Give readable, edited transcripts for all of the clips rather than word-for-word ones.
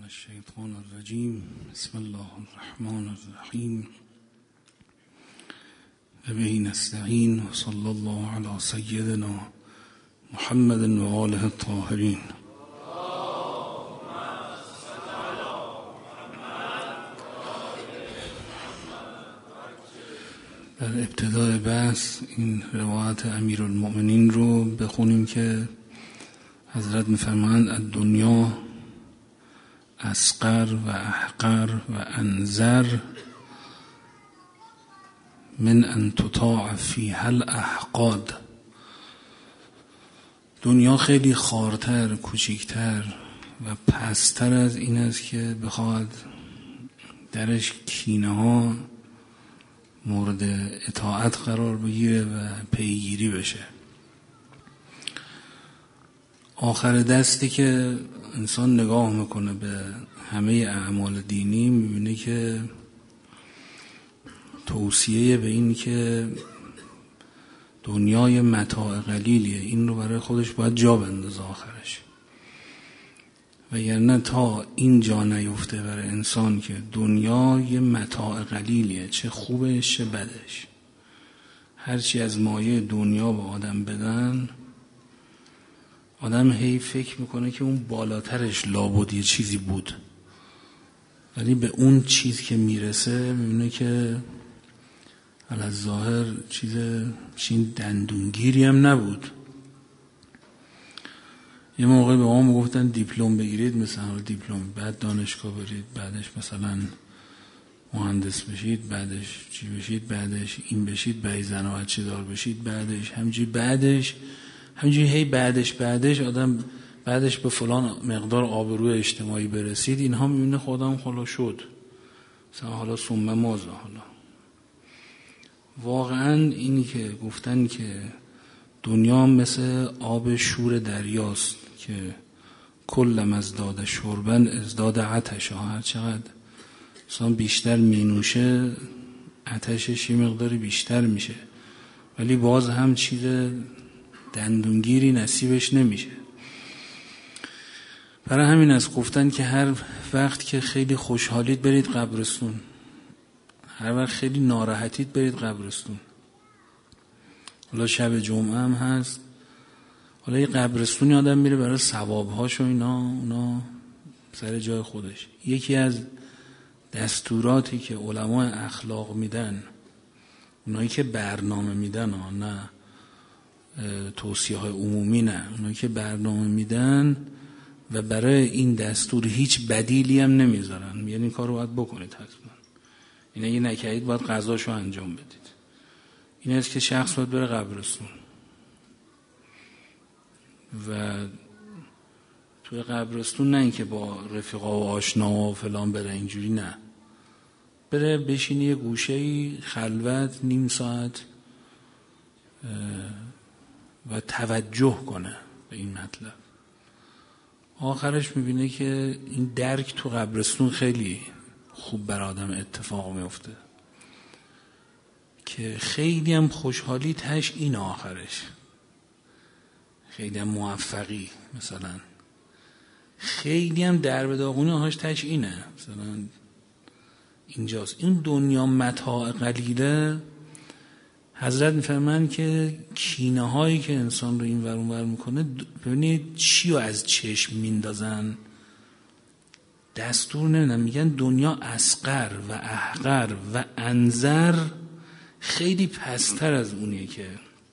الشیطان الرجیم. بسم الله الرحمن الرحیم و به نستعین و صلی الله علی سیدنا محمد و آله الطاهرین. در ابتدای بحث این روایت امیرالمؤمنین رو بخونیم که حضرت می‌فرمایند الدنیا اصغر و احقر و انذر من ان تطاع فیها الاحقاد. دنیا خیلی خوارتر، کوچکتر و پستر از این است که بخواد درش کینه ها مورد اطاعت قرار بگیره و پیگیری بشه. آخر دستی که انسان نگاه میکنه به همه اعمال دینی میبینه که توصیه به این که دنیای متاع قلیلیه، این رو برای خودش باید جا بندازه آخرش، وگرنه تا این جا نیفته برای انسان که دنیای متاع قلیلیه، چه خوبش چه بدش، هرچی از مایه دنیا به آدم بدن آدم هی فکر میکنه که اون بالاترش لابد یه چیزی بود، ولی به اون چیز که میرسه میبینه که علاوه چین دندونگیری هم نبود. یه موقع به ما میگفتن دیپلم بگیرید، مثلا دیپلم، بعد دانشگاه برید، بعدش مثلا مهندس بشید، بعدش چی بشید، بعدش این بشید، بعد زن و بچه دار بشید، بعدش همینجوری هی بعدش آدم بعدش به فلان مقدار آبروی اجتماعی برسید، اینها میبینه خودم حالا شد، مثلا حالا سمه موزه. حالا واقعا اینی که گفتن که دنیا مثل آب شور دریاست که کلم ازداد شربن ازداد عطش، هر چقدر انسان بیشتر مینوشه عطشش یه مقداری بیشتر میشه، ولی باز هم چیز دندونگیری نصیبش نمیشه. برای همین از گفتن که هر وقت که خیلی خوشحالید برید قبرستون، هر وقت خیلی ناراحتید برید قبرستون. حالا شب جمعه هم هست، حالا یه قبرستونی آدم میره برای ثوابهاش و اونا سر جای خودش. یکی از دستوراتی که علماء اخلاق میدن، اونایی که برنامه میدن، نه توصیه های عمومی، نه، اونایی که برنامه میدن و برای این دستور هیچ بدیلی هم نمیذارن، یعنی این کار رو باید بکنید حتما، این اگه نکردید باید قضاشو انجام بدید. این است که شخص باید بره قبرستون و توی قبرستون نه اینکه با رفیقا و آشنا و فلان بره اینجوری، نه، بره بشینی یه گوشه‌ای خلوت نیم ساعت و توجه کنه به این مطلب. آخرش میبینه که این درک تو قبرستون خیلی خوب بر آدم اتفاق میفته، که خیلی هم خوشحالی تش این آخرش، خیلی هم موفقی، مثلا خیلی هم درب داغونی هاش تش اینه، مثلا اینجاست. این دنیا متاع قلیله، حضرت میفرمایند که کینه هایی که انسان رو این ور اون ور میکنه، ببینید چی رو از چشم میندازن، دستور نمیدن، میگن دنیا اصغر و احقر و انذر، خیلی پستر از اونیه که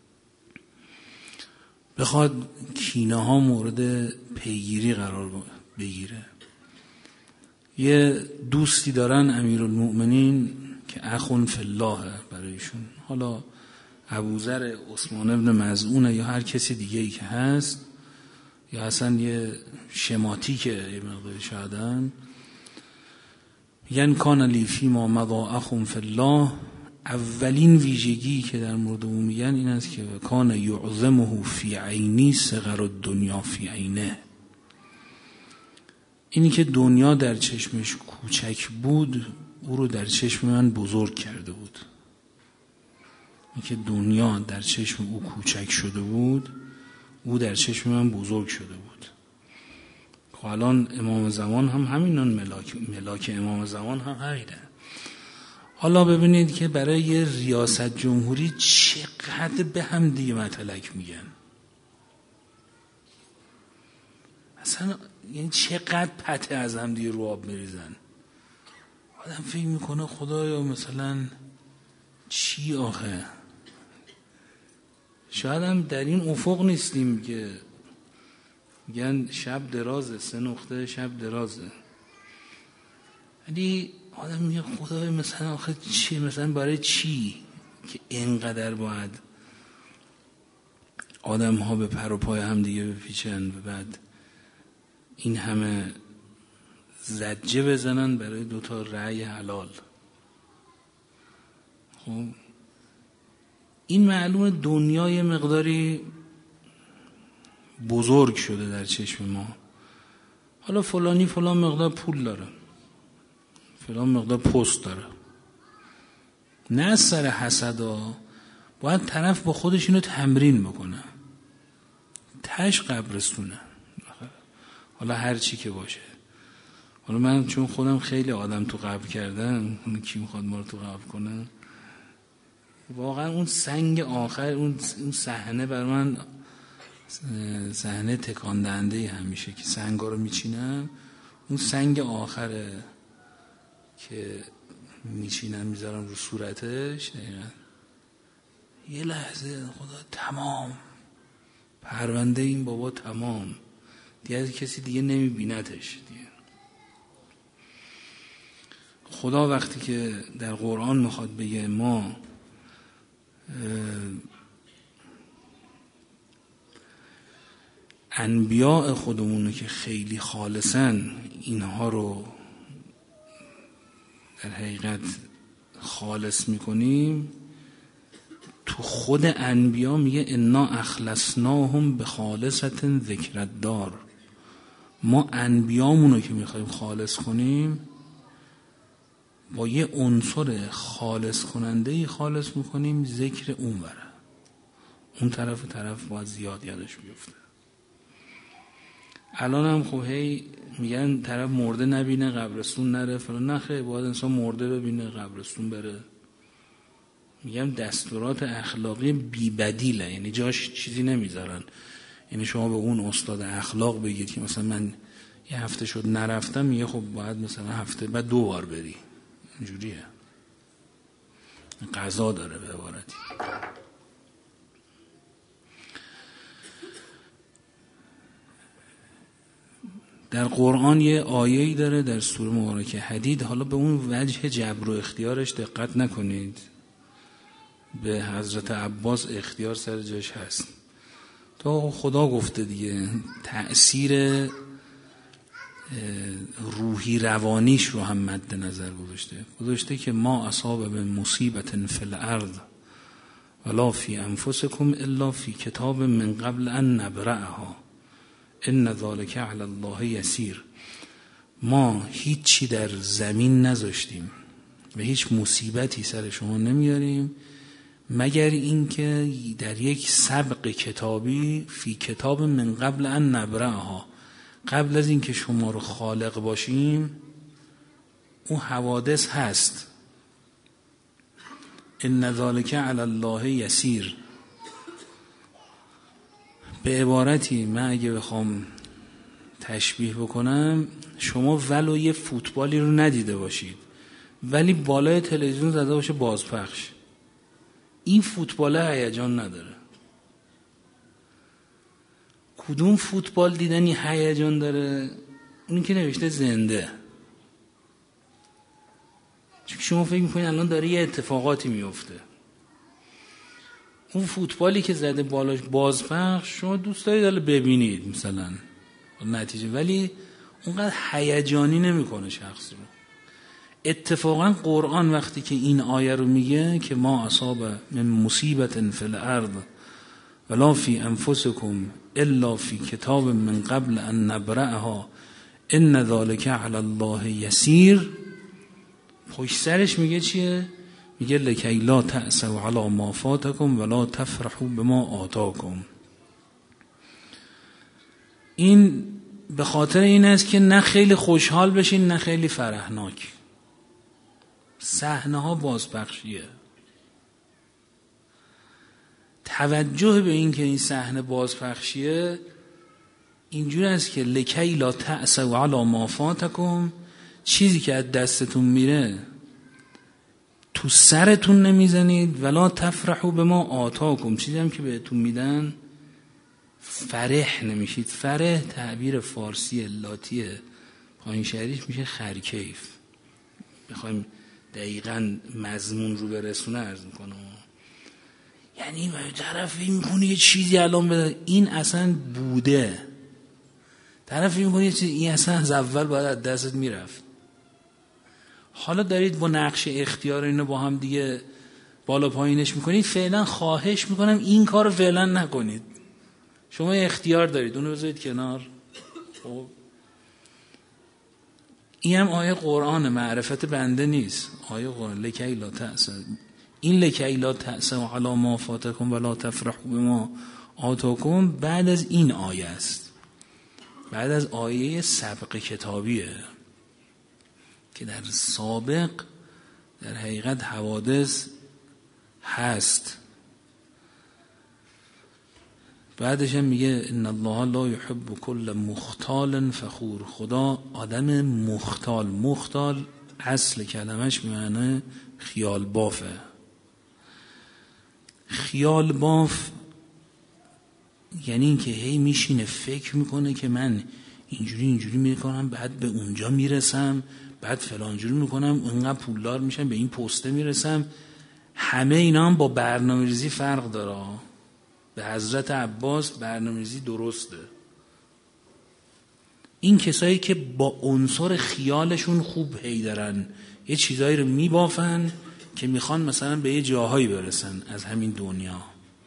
بخواد کینه ها مورد پیگیری قرار بگیره. یه دوستی دارن امیرالمؤمنین که اخون فی الله برایشون، حالا ابوذر عثمان ابن مظعون یا هر کسی دیگه ای که هست، یا اصلا یه شماتیکه یه مقداری شایدن، میگن کان لی فی ما مضا اخون فی الله. اولین ویژگی که در مورد اون میگن این است که کان یعظمه فی عینی صغر الدنیا فی عینه. اینی که دنیا در چشمش کوچک بود او رو در چشم من بزرگ کرده بود. اینی که دنیا در چشم او کوچک شده بود او در چشم من بزرگ شده بود. خب الان امام زمان هم همینان، ملاک امام زمان هم همینه. حالا ببینید که برای ریاست جمهوری چقدر به هم دیگه متلک میگن، اصلا یعنی چقدر پته از هم دیگه رو آب میریزن. آدم فکر میکنه خدایا مثلا چی آخه؟ شاید هم در این افق نیستیم که میگن شب درازه، 3 نقطه شب درازه، ولی آدم میگه خدای مثلا آخه چی، مثلا برای چی که اینقدر باید آدم ها به پر و پای هم دیگه بپیچن و بعد این همه زجه بزنن برای 2 تا رأی حلال. خب این معلومه دنیای مقداری بزرگ شده در چشم ما. حالا فلانی فلان مقدار پول داره، فلان مقدار پست داره، نه از سر حسدا، باید طرف با خودش اینو تمرین بکنه، تش قبرستونه. حالا هر چی که باشه. حالا من چون خودم خیلی آدم تو قبر کردم، اون کی میخواد ما رو تو قبر کنه؟ واقعا اون سنگ آخر، اون صحنه بر من صحنه تکان دهنده همیشه که سنگا رو میچینم، اون سنگ آخره که میچینم میذارم رو صورتش، دقیقا یه لحظه خدا تمام، پرونده این بابا تمام، دیگه کسی دیگه نمیبینتش دیگه. خدا وقتی که در قرآن میخواد بگه ما انبیاء خودمونو که خیلی خالصن اینها رو در حقیقت خالص میکنیم، تو خود انبیا میگه انا اخلصناهم بخالصة ذکر الدار. ما انبیامونو که میخوایم خالص کنیم با یه عنصر خالص کننده خالص میکنیم، ذکر اون بره، اون طرف باید زیاد یادش بیفته. الان هم خب هی میگن طرف مرده نبینه قبرستون نره فلان، نخیر، باید انسان مرده ببینه قبرستون بره. میگم دستورات اخلاقی بی بدیله، یعنی جاش چیزی نمیذارن. یعنی شما به اون استاد اخلاق بگید که مثلا من یه هفته شد نرفتم، میگه خب باید مثلا هفته بعد 2 بار بری، اینجوریه، قضا داره به عبارتی. در قرآن یه آیه‌ای داره در سوره مبارکه حدید، حالا به اون وجه جبر و اختیارش دقت نکنید، به حضرت عباس اختیار سر جاش هست، تا خدا گفته دیگه تأثیر روحی روانیش رو هم مد نظر گذاشته که ما اصاب من مصیبت فی الارض ولا فی انفسکم الا فی کتاب من قبل ان نبرأها ان ذلک علی الله یسیر. ما هیچی در زمین نذاشتیم و هیچ مصیبتی سر شما نمیاریم مگر اینکه در یک سبق کتابی، فی کتاب من قبل ان نبرأها، قبل از اینکه شما رو خالق باشیم اون حوادث هست. ان ذلک علی الله یسیر. به عبارتی من اگه بخوام تشبیه بکنم، شما ولو یه فوتبالی رو ندیده باشید ولی بالای تلویزیون زده باشه بازپخش، این فوتبال هیجان نداره. کدوم فوتبال دیدنی هیجان داره؟ اونی که نوشته زنده. چون شما فکر میکنید الان داره یه اتفاقاتی میفته. اون فوتبالی که زده بالاش بازپخش شما دوست دارید حالا ببینید مثلا نتیجه، ولی اونقدر هیجانی نمیکنه شخص رو. اتفاقا قرآن وقتی که این آیه رو میگه که ما اصاب من مصیبت فی الارض ولا فی انفسکم الا فی کتاب من قبل ان نبرأها ان ذلک علی الله یسیر، پشت سرش میگه چیه؟ میگه لکی لا تأسوا علی ما فاتکم ولا تفرحوا بما آتاکم. این به خاطر این است که نه خیلی خوشحال بشین نه خیلی فرحناک. صحنه ها بازپخشیه. توجه به این که این صحنه بازپخشیه اینجوری است که لکی لا تأسوا علی ما فاتکم، چیزی که از دستتون میره تو سرتون نمیزنید، ولا تفرحوا بما آتاکم، چیزی هم که بهتون میدن فرح نمیشید. فرح تعبیر فارسی لاتی پایین شهریش میشه خرکیف. بخوایم دقیقاً مضمون رو برسونه عرض میکنم، یعنی طرفی میکنه یه چیزی الان بده، این اصلا بوده، طرفی میکنه یه چیزی این اصلا از اول باید از دستت میرفت. حالا دارید با نقش اختیار اینو با هم دیگه بالا پایینش میکنید، فعلا خواهش میکنم این کار رو فعلا نکنید. شما اختیار دارید، اونو بذارید کنار. خب این هم آیه قرآن، معرفت بنده نیست. آیه قرآن لکی لا تأسوا، این لکی لا تأسوا علی ما فاتکم ولا تفرحوا بما آتاکم بعد از این آیه است، بعد از آیه سبق کتابیه که در سابق در حقیقت حوادث هست. بعدش هم میگه ان الله لا يحب كل مختال فخور، خدا آدم مختال اصل کلمش معنی خیال بافه. خیال باف یعنی این که هی میشینه فکر میکنه که من اینجوری میکنم بعد به اونجا میرسم، بعد فلان جوری میکنم اونقدر پولدار میشم، به این پسته میرسم. همه اینا هم با برنامه‌ریزی فرق داره. به حضرت عباس برنامه‌ریزی درسته. این کسایی که با عنصر خیالشون خوب هی دارن یه چیزایی رو میبافن که میخوان مثلا به یه جاهایی برسن از همین دنیا.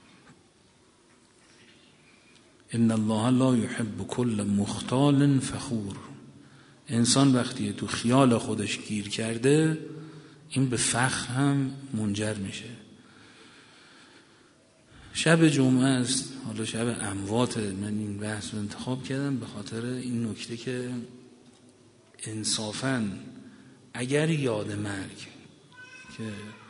ان الله لا يحب كل مختال فخور. انسان وقتی تو خیال خودش گیر کرده این به فخر هم منجر میشه. شب جمعه است، حالا شب اموات، من این بحث رو انتخاب کردم به خاطر این نکته که انصافاً اگر یاد مرگ که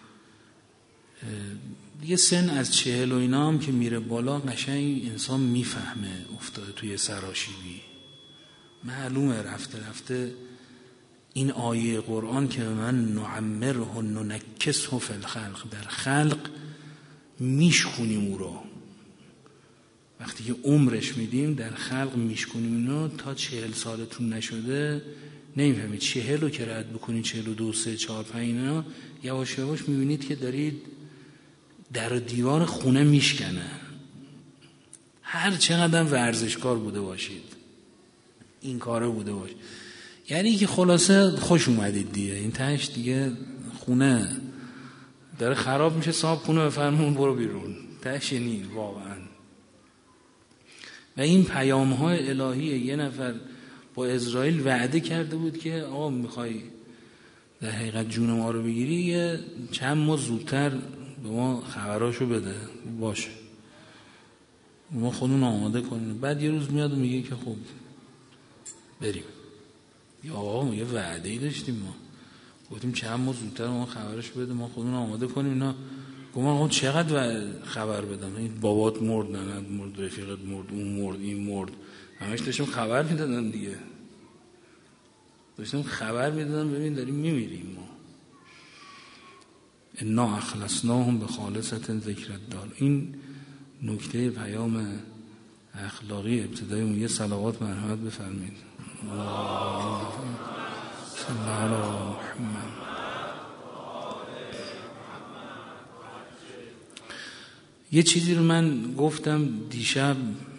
دیگه سن از 40 و اینا هم که میره بالا قشنگ انسان میفهمه افتاده توی سراشیبی، معلومه رفته این آیه قرآن که من نعمره ننکسه فی الخلق، در خلق میشکنیم او رو، وقتی که عمرش میدیم در خلق میشکنیم اینو تا 40 سالتون نشده نمیفهمید. 40 رو که رد بکنید 42 3 4 5 اینا یواش یواش میبینید که دارید در دیوار خونه میشکنه. هر چقدر ورزشکار بوده باشید این کاره بوده باشید، یعنی که خلاصه خوش اومدید دیگه، این تهش دیگه خونه داره خراب میشه، صاحب خونه بفرمون برو بیرون، تهش نی واقعا. و این پیام های الهی یه نفر با اسرائیل وعده کرده بود که آقا میخوای در حقیقت جون ما رو بگیری یه چند ماه زودتر به ما خبراشو بده، باشه ما خودمون آماده کنیم. بعد یه روز میاد و میگه که خب بریم. یا آقا ما یه وعده‌ای داشتیم، ما گفتیم چند ماه زودتر ما خبرشو بده ما خودمون آماده کنیم. اینا گفتم آقا چقدر خبر بدم؟ این بابات مرد، ننت مرد، رفیقت مرد، اون مرد، این مرد، همش داشتم خبر میدادم دیگه، داشتم خبر میدادم ببین داریم میمیریم ما. انا اخلصناهم بخالصة ذکر الدار. این نکته پیام اخلاقی ابتدای اون. یه صلوات مرحمت بفرمایید. صلی الله علی محمد. یه چیزی رو من گفتم دیشب،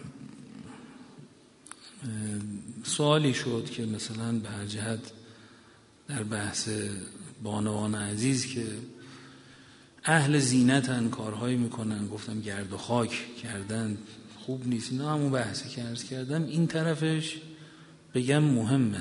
سوالی شد که مثلا به هر جهت در بحث بانوان عزیز که اهل زینتن کارهایی میکنن، گفتم گرد و خاک کردن خوب نیست، اینا همون بحثی که عرض کردم. این طرفش بگم مهمه.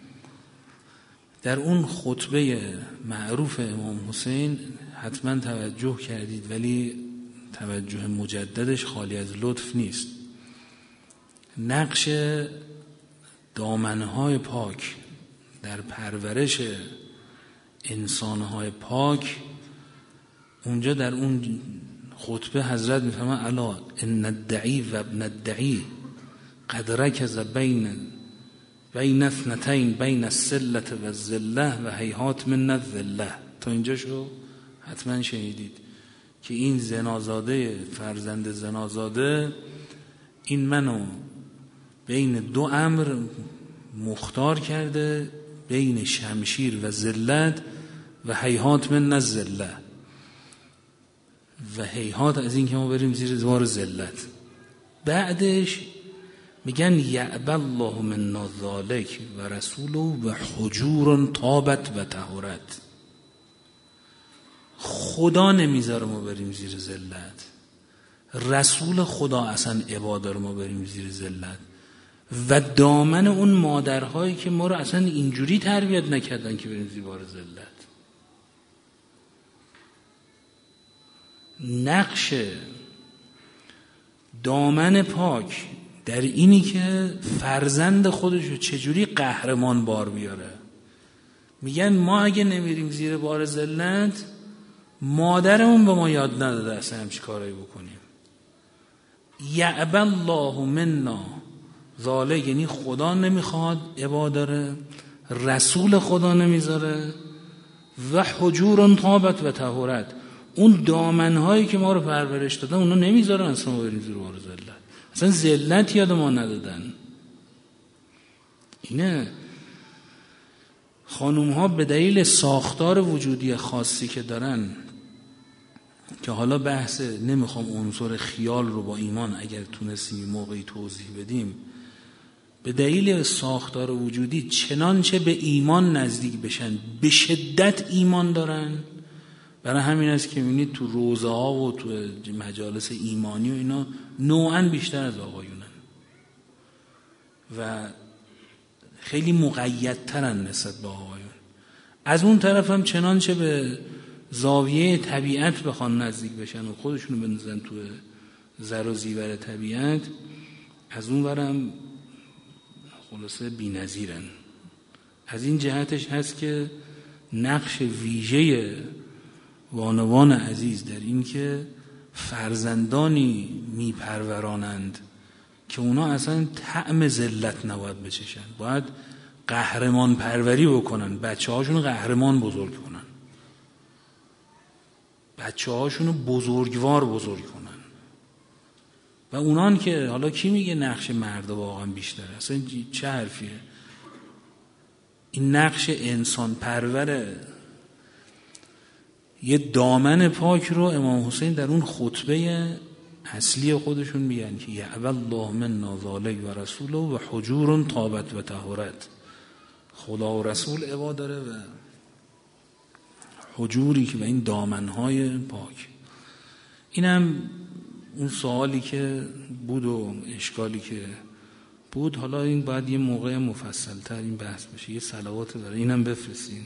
در اون خطبه معروف امام حسین حتما توجه کردید، ولی توجه مجددش خالی از لطف نیست. نقش دامنهای پاک در پرورش انسانهای پاک، اونجا در اون خطبه حضرت میفرماید الا ان الدعی و ابن الدعی قد رکز بین اثنتین بین السلة و الذلة و هیهات من الذلة. تا اینجا شو حتما شنیدید که این زنازاده، فرزند زنازاده، این منو بین دو امر مختار کرده، بین شمشیر و ذلت و هیهات من الذلة، و هیهات از این که ما بریم زیر دوار ذلت. بعدش میگن یعبی الله منا ذالک و رسوله و حجور طابت و طهورت. خدا نمیذاره ما بریم زیر ذلت، رسول خدا اصلا ابا داره ما بریم زیر ذلت، و دامن اون مادرهایی که ما رو اصلا اینجوری تربیت نکردن که بریم زیر ذلت. نقش دامن پاک در اینی که فرزند خودشو چجوری قهرمان بار بیاره. میگن ما اگه نمیریم زیر بار ذلت، مادرمون به ما یاد نداده اصلا همچی کارایی بکنیم. یعبی الله منا ذالک، یعنی خدا نمیخواد ابا داره، رسول خدا نمیذاره، و حجور طابت و طهورت، اون دامنهایی که ما رو پرورش دادن اونا نمیذارن اصلا ما بریم زیر بار ذلت، اصلا ذلت یاد ما ندادن. اینه خانوم ها به دلیل ساختار وجودی خاصی که دارن، که حالا بحث نمیخوام عنصر خیال رو با ایمان اگر تونستیم موقعی توضیح بدیم، به دلیل ساختار وجودی چنانچه به ایمان نزدیک بشن به شدت ایمان دارن. برای همین است که میبینید تو روزه ها و تو مجالس ایمانی و اینا نوعاً بیشتر از آقایونن و خیلی مقیدترن نسبت به آقایون. از اون طرف هم چنانچه به زاویه طبیعت بخوان نزدیک بشن و خودشونو بندازن تو زر و زیور طبیعت، از اون ورم خلاصه بی‌نظیرن. از این جهتش هست که نقش ویژه بانوان عزیز در این که فرزندانی میپرورانند که اونا اصلا طعم ذلت نباید بچشن، باید قهرمان پروری بکنن، بچه هاشون قهرمان بزرگ کنن، بچه هاشون بزرگوار بزرگ کنن. و اونان که حالا کی میگه نقش مرد واقعا بیشتره؟ اصلا چه حرفیه؟ این نقش انسان پروره. یه دامن پاک رو امام حسین در اون خطبه اصلی خودشون میگن که یعبی الله منا ذالک و رسوله و حجور طابت و طهورت. خدا و رسول ابا داره و حجوری که و این دامنهای پاک. اینم اون سوالی که بود و اشکالی که بود. حالا این باید یه موقع مفصل تر این بحث بشه. یه صلوات برای اینم بفرستین.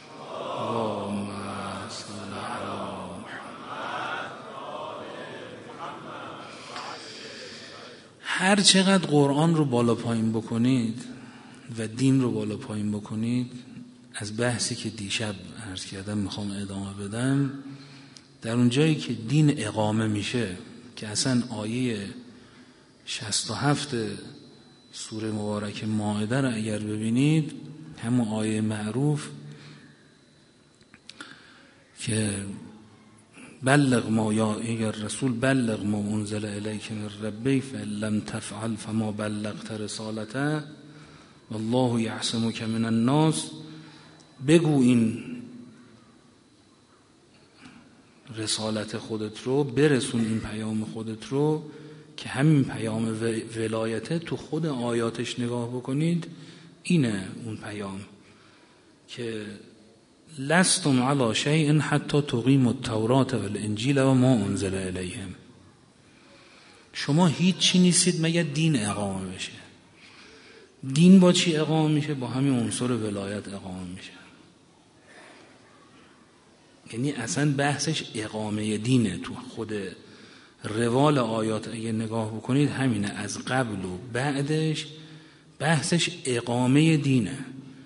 هر چقدر قرآن رو بالا پایین بکنید و دین رو بالا پایین بکنید، از بحثی که دیشب عرض کردم میخوام ادامه بدم، در اون جایی که دین اقامه میشه که اصلا آیه 67 سوره مبارک مائده رو اگر ببینید، همون آیه معروف که بلغ ما یا ای رسول بلغ ما انزل الیک من ربک فان لم تفعل فما بلغت رسالته والله یعصمک من الناس. بگو این رسالت خودت رو، برسون این پیام خودت رو، که همین پیام ولایته تو خود آیاتش نگاه بکنید اینه اون پیام که لستم علی شیء حتی تقیموا التوراة والانجیل و ما انزل الیهم. شما هیچ چی نیستید مگر دین اقامه بشه. دین با چی اقامه میشه؟ با همین عنصر ولایت اقامه میشه. یعنی اصلا بحثش اقامه دینه. تو خود روال آیات اگه نگاه بکنید همینه، از قبل و بعدش بحثش اقامه دینه.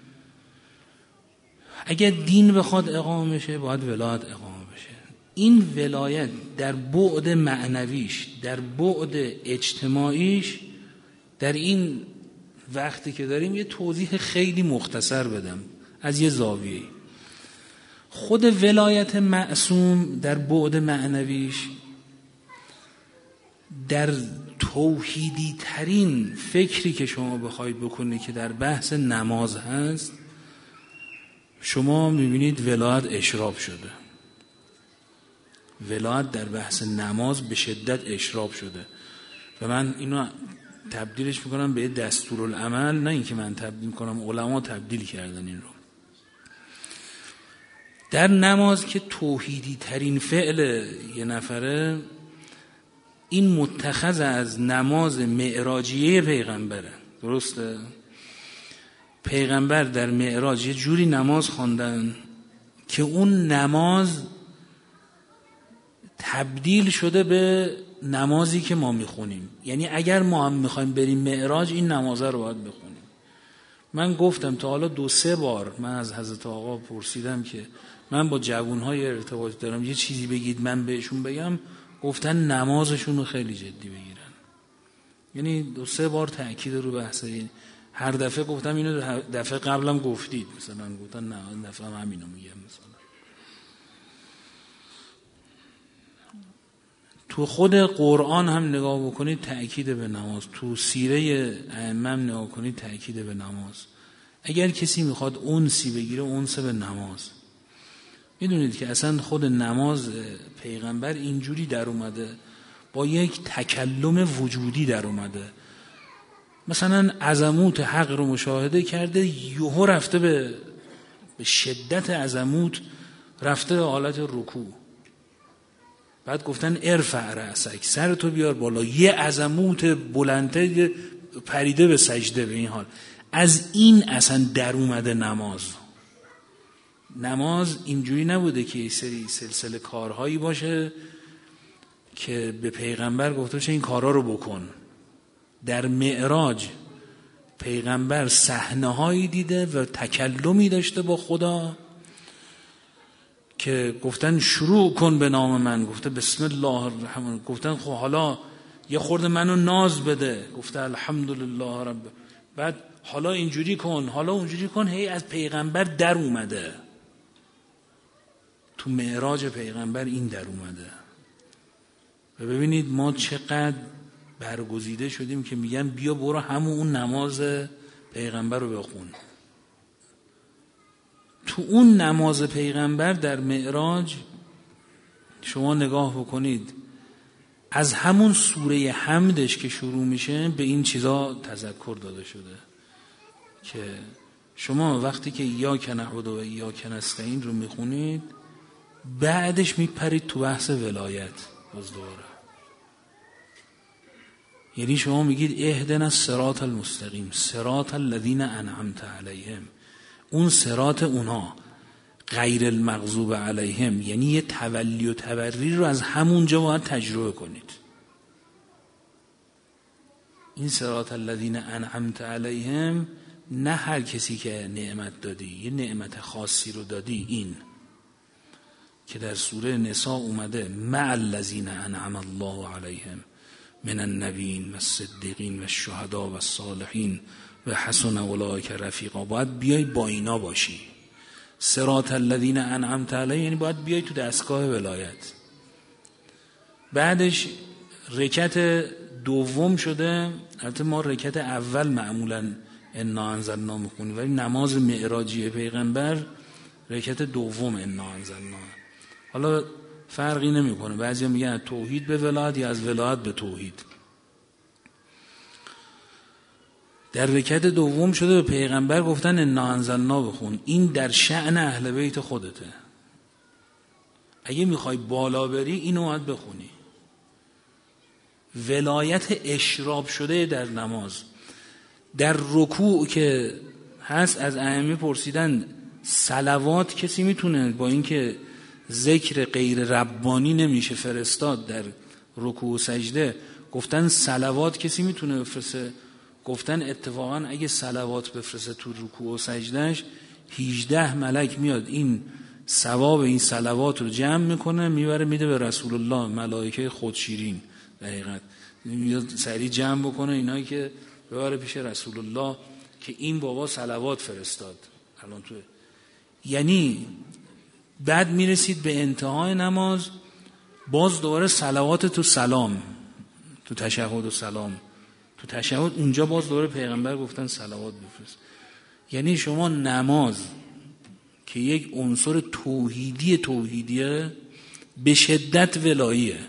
اگر دین بخواد اقامه شه باید ولایت اقامه بشه. این ولایت در بعد معنویش، در بعد اجتماعیش، در این وقتی که داریم یه توضیح خیلی مختصر بدم از یه زاویه. خود ولایت معصوم در بعد معنویش در توحیدی ترین فکری که شما بخواید بکنید که در بحث نماز هست، شما میبینید ولایت اشراب شده. ولایت در بحث نماز به شدت اشراب شده و من اینو تبدیلش میکنم به دستورالعمل، نه اینکه من تبدیل کنم، علما تبدیل کردن این رو. در نماز که توحیدی ترین فعل یه نفره، این متخذ از نماز معراجیه پیغمبره. درسته؟ پیغمبر در معراج یه جوری نماز خواندن که اون نماز تبدیل شده به نمازی که ما میخونیم. یعنی اگر ما هم میخوایم بریم معراج این نمازه رو باید بخونیم. من گفتم تا حالا 2-3 بار من از حضرت آقا پرسیدم که من با جوانهای ارتباط دارم، یه چیزی بگید من بهشون بگم. گفتن نمازشون رو خیلی جدی بگیرن. یعنی 2-3 بار تأکید رو بحث این. هر دفعه گفتم اینو دفعه قبلم گفتید، مثلا گفتن نه این دفعه هم همینو میگم. مثلا تو خود قرآن هم نگاه بکنید تأکید به نماز، تو سیره ائمه هم نگاه کنید تأکید به نماز. اگر کسی میخواد انسی بگیره انس به نماز. میدونید که اصلا خود نماز پیغمبر اینجوری در اومده، با یک تکلم وجودی در اومده. مثلا عظمت حق رو مشاهده کرده، یهو رفته به شدت عظمت رفته به حالت رکوع. بعد گفتن ارفع رأسک، سرتو بیار بالا. یه عظمت بلنده پریده به سجده. به این حال از این اصلا در اومده نماز. نماز اینجوری نبوده که یه سری سلسله کارهایی باشه که به پیغمبر گفته باشه این کارها رو بکن. در معراج پیغمبر صحنه‌هایی دیده و تکلمی داشته با خدا که گفتن شروع کن به نام من، گفته بسم الله الرحمن. گفتن خب حالا یه خورده منو ناز بده، گفته الحمدلله رب. بعد حالا اینجوری کن، حالا اونجوری کن. هی از پیغمبر در اومده. تو معراج پیغمبر این در اومده. و ببینید ما چقدر برگزیده شدیم که میگن بیا برو همون نماز پیغمبر رو بخون. تو اون نماز پیغمبر در معراج شما نگاه بکنید، از همون سوره حمدش که شروع میشه به این چیزا تذکر داده شده که شما وقتی که ایاک نعبد و ایاک نستعین رو میخونید بعدش میپرید تو بحث ولایت. باز دوباره یعنی شما میگید اهدنا الصراط المستقیم صراط الذین انعمت علیهم. اون صراط اونا غیر المغضوب علیهم، یعنی یه تولی و تبری رو از همونجا باید تجربه کنید. این صراط الذین انعمت علیهم، نه هر کسی که نعمت دادی یه نعمت خاصی رو دادی. این که در سوره نساء اومده مع الذین انعم الله علیهم من النبیین و الصدیقین و الشهداء و الصالحین و حسن اولئک رفیقا. باید بیای با اینا باشی. صراط الذین انعمت علیهم یعنی باید بیای تو دستگاه ولایت. بعدش رکعت دوم شده. البته ما رکعت اول معمولا انا انزلنا میخونیم، ولی نماز معراجی پیغمبر رکعت دوم انا انزلنا. حالا فرقی نمیکنه، بعضیا میگن از توحید به ولایت یا از ولایت به توحید. در رکعت دوم شده به پیغمبر گفتن انا انزلنا بخون. این در شأن اهل بیت خودته. اگه میخوای بالا بری اینو باید بخونی. ولایت اشراب شده در نماز. در رکوع که هست از ائمه پرسیدن صلوات کسی میتونه با اینکه ذکر غیر ربانی نمیشه فرستاد در رکوع و سجده، گفتن صلوات کسی میتونه بفرسته؟ گفتن اتفاقا اگه صلوات بفرسته تو رکوع و سجدهش 18 ملک میاد این ثواب این صلوات رو جمع میکنه میبره میده به رسول الله، ملائکه خودشیرین دقیقاً میاد سریع جمع بکنه اینایی که ببره پیش رسول الله که این بابا صلوات فرستاد الان تو. یعنی بعد میرسید به انتهای نماز باز دوباره صلوات تو سلام، تو تشهد و سلام، تو تشهد اونجا باز دوباره پیغمبر گفتن صلوات بفرست. یعنی شما نماز که یک عنصر توحیدیه به شدت ولاییه،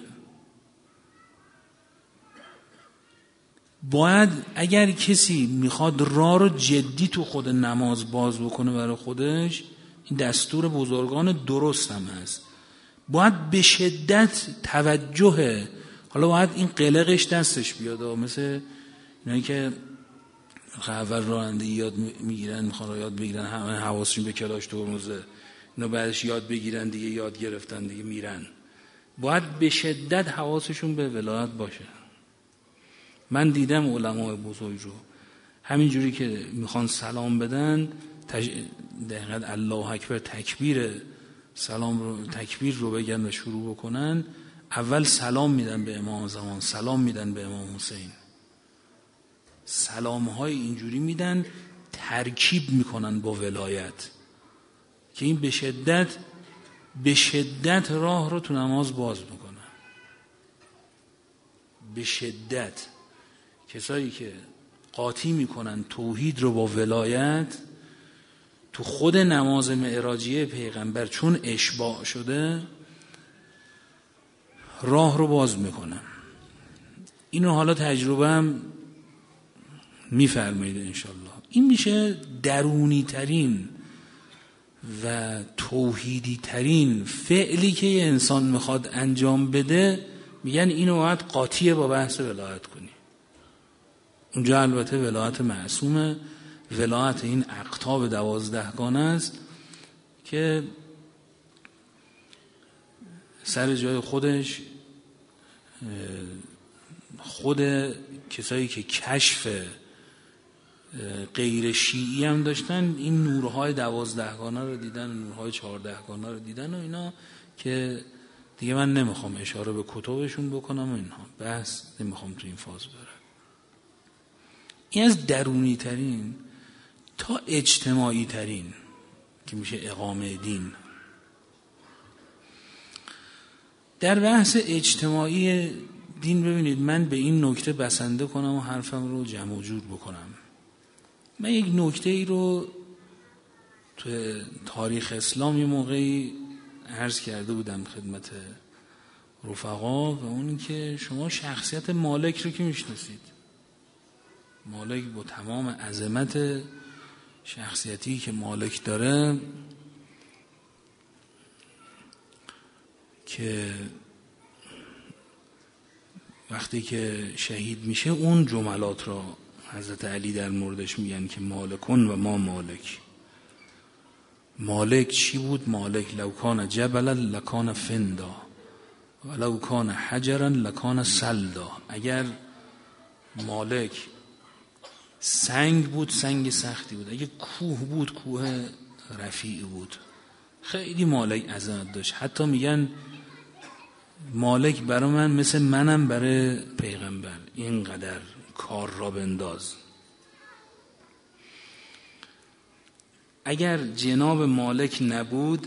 باید اگر کسی میخواد راه رو جدی تو خود نماز باز بکنه برای خودش، این دستور بزرگان درست هم هست، باید به شدت توجه، حالا باید این قلقش دستش بیاد، مثل اینایی که اول رانندگی یاد میگیرن میخوان یاد بگیرن همه حواسشون به کلاش ترمزه، اینا بعدش یاد بگیرن دیگه یاد گرفتن دیگه میرن، باید به شدت حواسشون به ولایت باشه. من دیدم علمای بزرگ رو همینجوری که میخوان سلام بدن دقیقاً الله اکبر تکبیر سلام رو تکبیر رو بگن و شروع بکنن، اول سلام میدن به امام زمان، سلام میدن به امام حسین، سلام‌های اینجوری میدن، ترکیب میکنن با ولایت که این به شدت راه رو تو نماز باز میکنن. به شدت کسایی که قاطی میکنن توحید رو با ولایت تو خود نماز معراجیه پیغمبر چون اشباع شده راه رو باز میکنن. اینو حالا تجربه هم میفرمایید انشالله. این میشه درونی ترین و توحیدی ترین فعلی که یه انسان میخواد انجام بده، میگن اینو باید قاطیه با بحث ولایت کنی. اونجا البته ولایت معصومه، ولایت این اقطاب 12گانه است که سر جای خودش خود کسایی که کشف غیر شیعی هم داشتن این نورهای 12گانه رو دیدن، نورهای 14گانه رو دیدن و اینا که دیگه من نمیخوام اشاره به کتابشون بکنم و اینها بحث نمیخوام تو این فاز برم. این از درونی ترین تا اجتماعی ترین که میشه اقامه دین. در بحث اجتماعی دین ببینید من به این نکته بسنده کنم و حرفم رو جمع و جور بکنم. من یک نکته ای رو تو تاریخ اسلام یه موقعی عرض کرده بودم خدمت رفقا و اون که شما شخصیت مالک رو که میشناسید، مالک با تمام عظمت شخصیتی که مالک داره که وقتی که شهید میشه اون جملات را حضرت علی در موردش میگن که مالکون و ما مالک. مالک چی بود؟ مالک لو کان جبلا لکان فندا و لو کان حجرا لکان سلدا. اگر مالک سنگ بود سنگ سختی بود، اگه کوه بود کوه رفیع بود. خیلی مالک عظمت داشت. حتی میگن مالک برای من مثل منم برای پیغمبر، اینقدر کار را بنداز. اگر جناب مالک نبود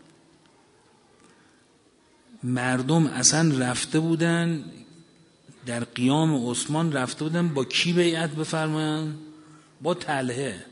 مردم اصلا رفته بودن در قیام عثمان، رفته بودن با کی بیعت بفرمایند؟ با طلحه.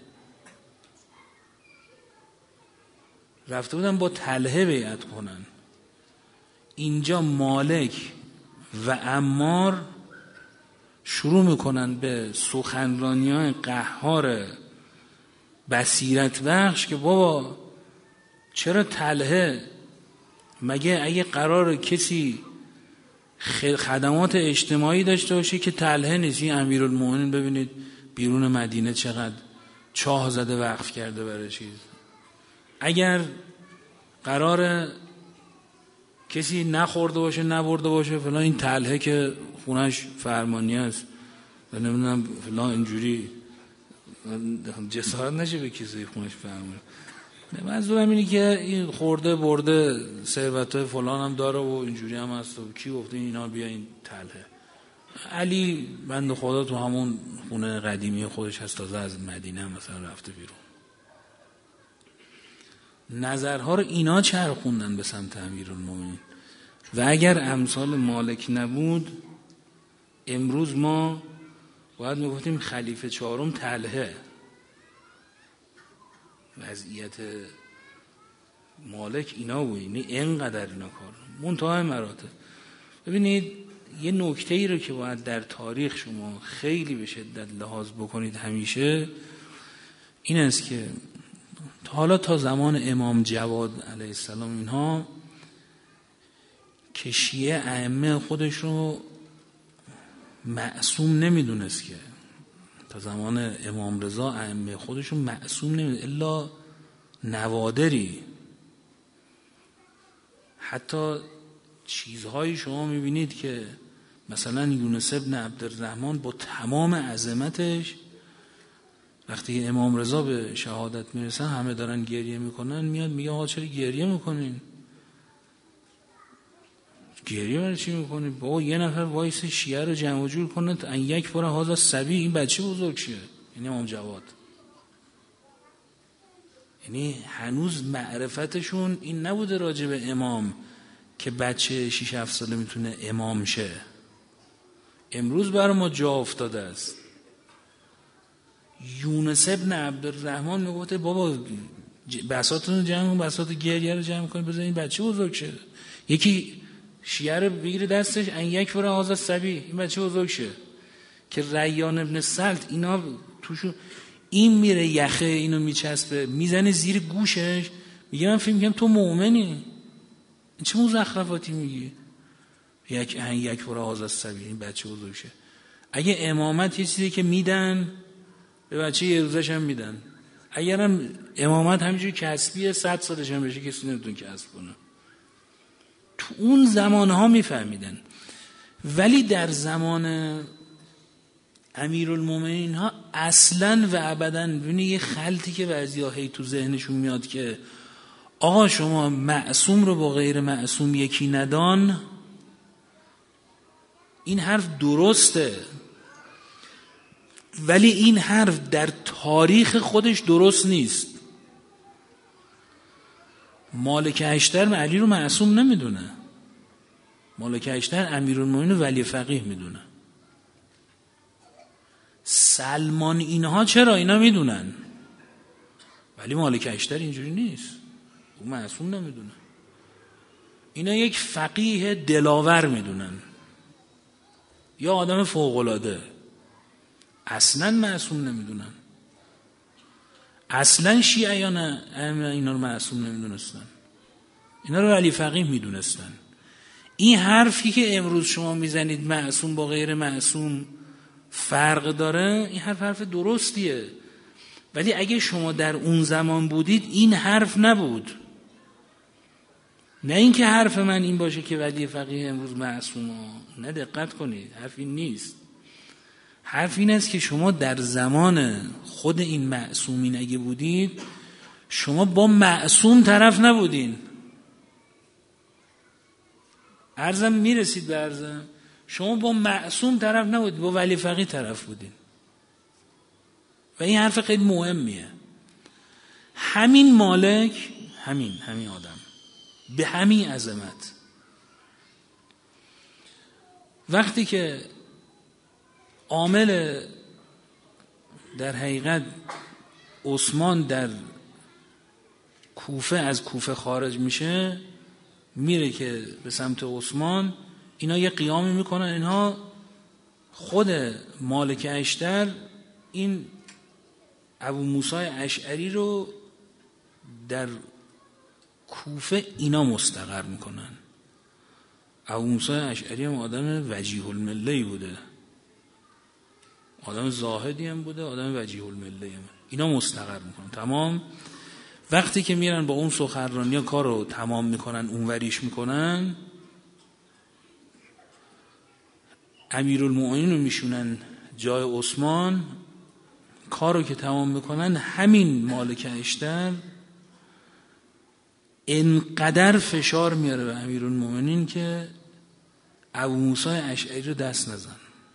رفته بودن با طلحه بیعت کنن. اینجا مالک و عمار شروع میکنن به سخنرانی‌های قهار بصیرت بخش که بابا چرا طلحه، مگه اگه قرار کسی خدمات اجتماعی داشته باشه که طلحه نیست؟ این امیرالمومنین ببینید بیرون مدینه چقدر چاه زده وقف کرده برای چیز. اگر قرار کسی نخورده باشه نبرده باشه فلان، این طلحه که خونش فرمانی است و نمیدونم فلان اینجوری جسارت نشه به کسی خونش فهمه. منظورم اینه که این خورده برده ثروتای فلان هم داره و اینجوری هم هست و کی گفته اینا بیا این تله. علی بنده خدا تو همون خونه قدیمی خودش هست، تازه از مدینه مثلا رفته بیرون. نظرها رو اینا چرخوندن به سمت امیرالمومنین و اگر امثال مالک نبود امروز ما باید میگفتیم خلیفه چهارم طلحه. وضعیت مالک اینا بود، اینقدر اینا کار منتهای مراتب. ببینید یه نکته ای رو که باید در تاریخ شما خیلی به شدت لحاظ بکنید همیشه این است که حالا تا زمان امام جواد علیه السلام اینها که شیعه ائمه خودش رو معصوم نمیدونست، که تا زمان امام رضا ائمه خودش رو معصوم نمیدونست الا نوادری. حتی چیزهایی شما میبینید که مثلا یونس ابن عبدالرحمن با تمام عظمتش وقتی امام رضا به شهادت میرسن همه دارن گریه میکنن، میاد میگه آقا چرا گریه میکنین؟ گریه برای چی میکنین؟ بابا یه نفر وایس شیعه رو جمع جور کنه ان یک بار هذا صبی، این بچه بزرگ شه. یعنی امام جواد، یعنی هنوز معرفتشون این نبوده راجع به امام که بچه 6-7 ساله میتونه امام شه. امروز برای ما جا افتاده است. یونس ابن عبدالرحمن میگفته بابا بساطتون جمع کن، بساط گریه رو جمع کن، بذار این بچه بزرگ شه. یکی شیعه رو بگیره دستش ان یک بار هذا صبی، این بچه بزرگ شه. که ریان ابن سلط اینا توشون این میره یخه اینو میچسبه میزنه زیر گوشش، میگه من فکر میکنم تو مؤمنی، این چه مزخرفاتی میگی؟ یک بار هذا صبی، این بچه بزرگ شه. اگه امامت یه چیزی که میدن به بچه یه روزش هم میدن، اگرم امامت همینجوری کسبیه 100 سالش هم بشه کسی نمیتونه کسب کنه. تو اون زمانها میفهمیدن. ولی در زمان امیرالمومنین ها اصلا و ابدا ببینید یه خلطی که بعضیا هی تو ذهنشون میاد که آقا شما معصوم رو با غیر معصوم یکی ندان، این حرف درسته ولی این حرف در تاریخ خودش درست نیست. مالک اشتر علی رو معصوم نمیدونه، مالک اشتر امیرالمومنین ولی فقیه میدونه. سلمان اینها چرا اینا میدونن ولی مالک اشتر اینجوری نیست، او معصوم نمیدونه. اینا یک فقیه دلاور میدونن یا آدم فوق‌العاده، اصلا معصوم نمیدونن. اصلا شیعیان اینا رو معصوم نمیدونستن، اینا رو ولی فقیه میدونستن. این حرفی که امروز شما میزنید معصوم با غیر معصوم فرق داره، این حرف درستیه، ولی اگه شما در اون زمان بودید این حرف نبود. نه اینکه حرف من این باشه که ولی فقیه امروز معصومه، نه، دقت کنید، حرف این نیست. حرف این است که شما در زمان خود این معصومین اگه بودید شما با معصوم طرف نبودین. عرضم میرسید به عرضم، شما با معصوم طرف نبودید، با ولی فقیه طرف بودین. و این حرف خیلی مهمیه. همین مالک، همین آدم به همین عظمت، وقتی که عامل در حقیقت عثمان در کوفه از کوفه خارج میشه میره که به سمت عثمان، اینا یه قیامی میکنن. اینها خود مالک اشتر این ابو موسی اشعری رو در کوفه اینا مستقر میکنن. ابو موسی اشعری هم آدم وجیه المله بوده، آدم زاهدی هم بوده، آدم وجیه المله هم. اینا مستقر میکنن. تمام وقتی که میرن با اون سخنرانی کار رو تمام میکنن، اونوریش میکنن، امیرالمومنین رو میشونن جای عثمان کارو که تمام میکنن، همین مالک اشتر انقدر فشار میاره به امیرالمومنین که ابو موسی اشعری رو دست نزن.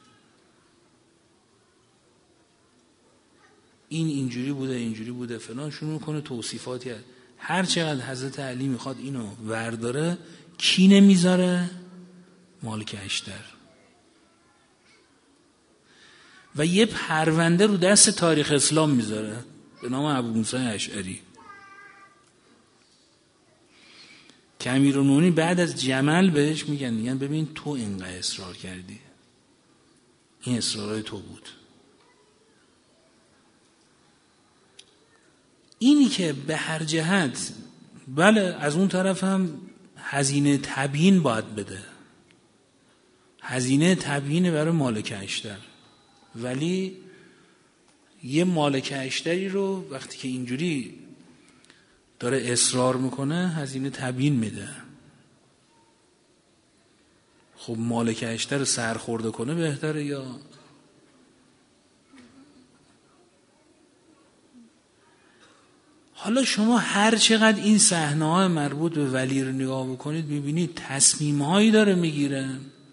این اینجوری بوده فلان، شروع کنه توصیفاتی هست. هر چقدر حضرت علی میخواد اینو ورداره، کی نمیذاره؟ مالک اشتر. و یه پرونده رو دست تاریخ اسلام میذاره به نام ابو موسی اشعری که امیرالمومنین بعد از جمل بهش میگن ببین تو اینقدر اصرار کردی، این اصرارای تو بود. اینی که به هر جهت، بله از اون طرف هم هزینه تبیین باید بده، هزینه تبیین برای مالک اشتر، ولی یه مالک اشتری رو وقتی که اینجوری داره اصرار میکنه هزینه تبیین میده. خب مالک اشتر رو سرخورده کنه بهتره یا حالا شما هر چقدر این صحنه‌های مربوط به ولی رو نگاه بکنید ببینید تصمیم‌هایی داره میگیره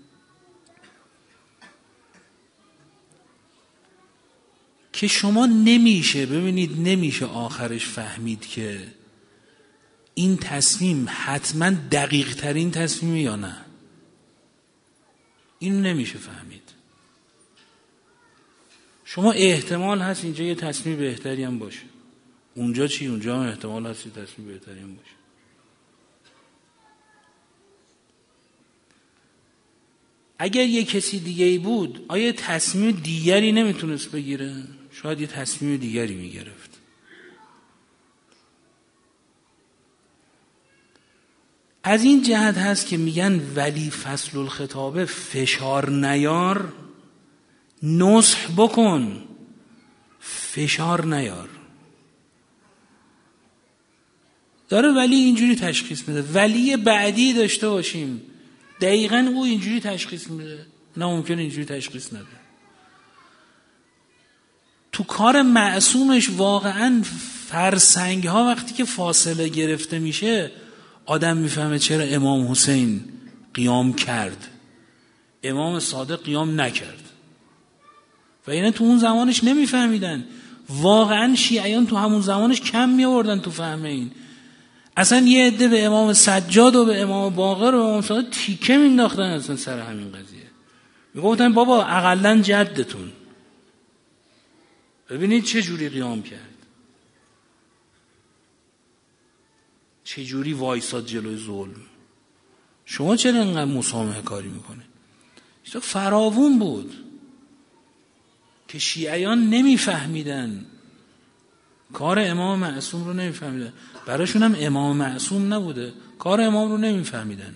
که شما نمیشه آخرش فهمید که این تصمیم حتما دقیق ترین تصمیمی یا نه. اینو نمیشه فهمید. شما احتمال هست اینجا یه تصمیم بهتری هم باشه، اونجا چی؟ اونجا هم احتمال هست یه تصمیم بهتری هم باشه. اگر یه کسی دیگه‌ای بود آیا تصمیم دیگری نمیتونست بگیره؟ شاید یه تصمیم دیگری میگرفت. از این جهت هست که میگن ولی فصل الخطابه فشار نیار، نصح بکن، فشار نیار. داره ولی اینجوری تشخیص میده. ولی بعدی داشته باشیم دقیقاً او اینجوری تشخیص میده، نه ممکنه اینجوری تشخیص نده. تو کار معصومش واقعاً فرسنگ ها وقتی که فاصله گرفته میشه آدم میفهمه چرا امام حسین قیام کرد، امام صادق قیام نکرد. و اینا تو اون زمانش نمیفهمیدن. واقعاً شیعیان تو همون زمانش کم میآوردن تو فهم این. اصلا یه عده به امام سجاد و به امام باقر و امام صادق تیکه مینداختن اصلا سر همین قضیه. میگفتن بابا اقلن جدتون ببینید چه جوری قیام کرد، چه جوری وایساد جلوی ظلم، شما چرا اینقدر مسامحه کاری میکنه؟ این فراوون بود که شیعیان نمیفهمیدن، کار امام معصوم رو نمیفهمیدن. براشون هم امام معصوم نبوده، کار امام رو نمیفهمیدن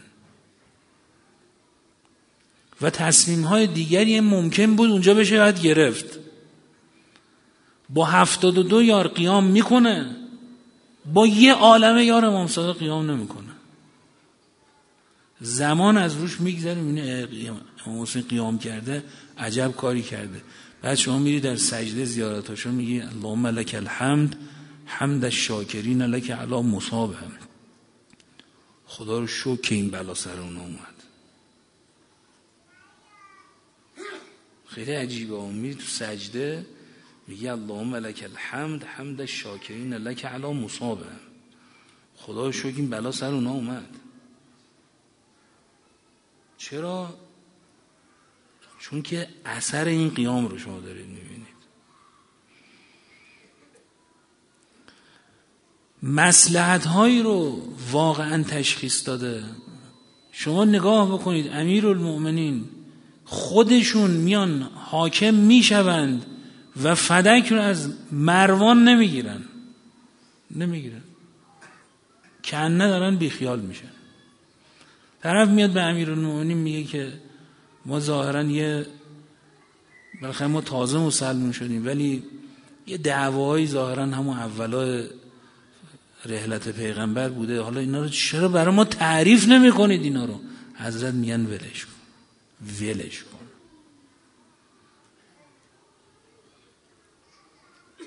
و تصمیم‌های دیگری ممکن بود اونجا بشه باید گرفت. با 72 یار قیام میکنه، با یه عالمه یار امام صادق قیام نمیکنه. زمان از روش میگذره میبینه امام حسین قیام کرده، عجب کاری کرده. بعد شما میری در سجده زیارتاشو میگی اللهم لک الحمد حمد الشاکرین لک علی مصابهم، خدا رو شکر که این بلا سر اون اومد. خیلی عجیبه. میری تو سجده میگی اللهم لک الحمد حمد الشاکرین لک علی مصابهم، خدا رو شکر این بلا سر اون اومد. چرا؟ چون که اثر این قیام رو شما دارید میبینید. مصلحت هایی رو واقعا تشخیص داده. شما نگاه بکنید امیرالمؤمنین خودشون میان حاکم میشوند و فدک رو از مروان نمیگیرن کنه دارن بیخیال میشن. طرف میاد به امیرالمؤمنین میگه که ما ظاهرا بالاخره ما تازه مسلمان شدیم ولی یه دعوایی ظاهرا همون اولای رحلت پیغمبر بوده، حالا اینا رو چرا برای ما تعریف نمی کنید اینا رو؟ حضرت میگن ولش کن.